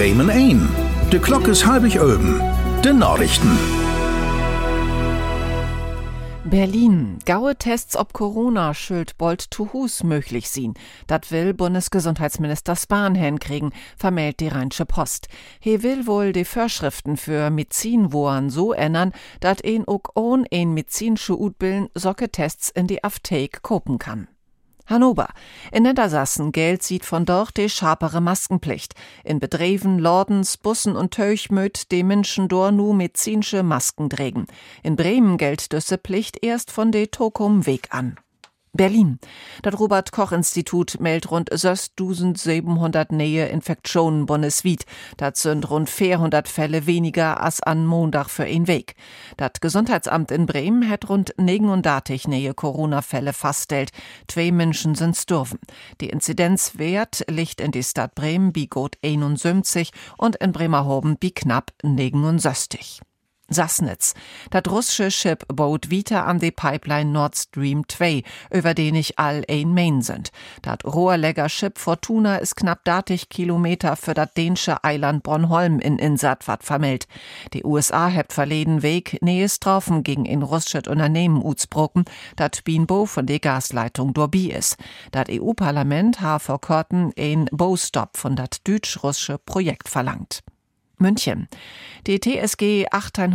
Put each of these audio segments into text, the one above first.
Bremen 1. De Klok is halbig oben. De Nachrichten. Berlin. Gaue Tests ob Corona schuld bald zu Hus möglich sein. Dat will Bundesgesundheitsminister Spahn hinkriegen, vermeldet die Rheinische Post. He will wohl die Vorschriften für Medizinwaren so ändern, dat auch ohne ein medizinische Utbilden solche Tests in die Apotheke kopen kann. Hannover. In Niedersachsen gilt sieht von dort die scharpere Maskenpflicht. In Betrieben, Lordens, Bussen und Töch möt die Menschen dort nu medizinische Masken trägen. In Bremen gilt diese Pflicht erst von de Tokum Weg an. Berlin. Das Robert-Koch-Institut meldet rund 6.700 neue Infektionen bundesweit. Das sind rund 400 Fälle weniger als an Montag für ein Weg. Das Gesundheitsamt in Bremen hat rund 39 neue Corona-Fälle festgestellt. 2 Menschen sind gestorben. Die Inzidenzwert liegt in die Stadt Bremen bei gut 71 und in Bremerhaven bei knapp 69. Sassnitz. Das russische Schiff baut weiter an die Pipeline Nord Stream 2, über den nicht all ein Main sind. Das Rohrlegger-Schiff Fortuna ist knapp 30 Kilometer für das dänische Eiland Bornholm in Insat wat vermeldet. Die USA hebt verleden Weg nähes Troffen gegen ein russisches Unternehmen utsbrocken, dat Bienbo von der Gasleitung dorbi ist. Das EU-Parlament ha vor kurzem ein Baustopp von das deutsch-russische Projekt verlangt. München. Die TSG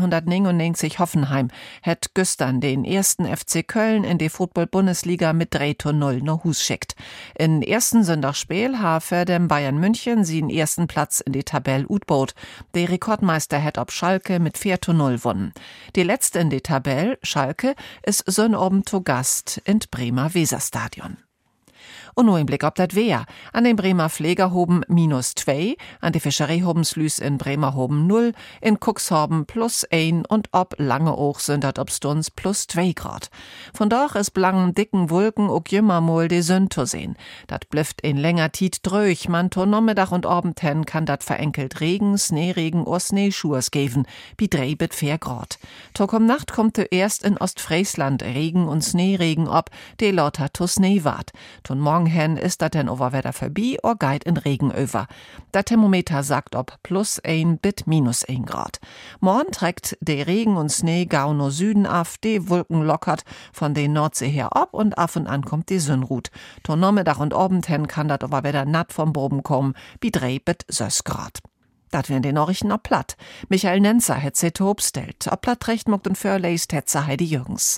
1899 Hoffenheim hat gestern den ersten FC Köln in die Football-Bundesliga mit 3:0 nach Hus schickt. Im ersten Sonntagsspiel habe dem Bayern München sie den ersten Platz in die Tabelle utbot. Der Rekordmeister hat ob Schalke mit 4:0 gewonnen. Die letzte in die Tabelle, Schalke, ist oben zu Gast in Bremer Weserstadion. Und nur ein Blick auf das Wehr. An den Bremer Pflegerhoben -2, an die Fischereihobenslüs in Bremerhoben 0, in Cuxhaven +1 und ob Langeoog sind dat ob Stunds +2 Grad. Von dort ist blangen dicken Wolken auch jümmermol die Sonne zu sehen. Dat blifft in länger Tiet dröch, man to Nachmittag und Abend hen kann dat verenkelt Regen, Schneeregen oder Schneeschurs geben, bi 3 bis 4 Grad. To Nacht kommt erst in Ostfriesland Regen und Schneeregen ob, de lauter to Schnee wart. Ton morgen hen ist dat denn Overwetter vorbei or geit in Regen over. Der Thermometer sagt ob +1 bis -1 Grad. Morgen trägt der Regen und Schnee gau no Süden af, die Wolken lockert von den Nordsee her ab und af und an kommt die Sonnenrut. Ton Nachmittag und Abend hen kann dat Overwetter natt vom Boden kommen, bi 3 bis 6 Grad. Dat wären die Nachrichten ob Platt. Michael Nenzer hat sie tobstellt. Ob Platt recht mogt und förleist hat Heidi Jürgens.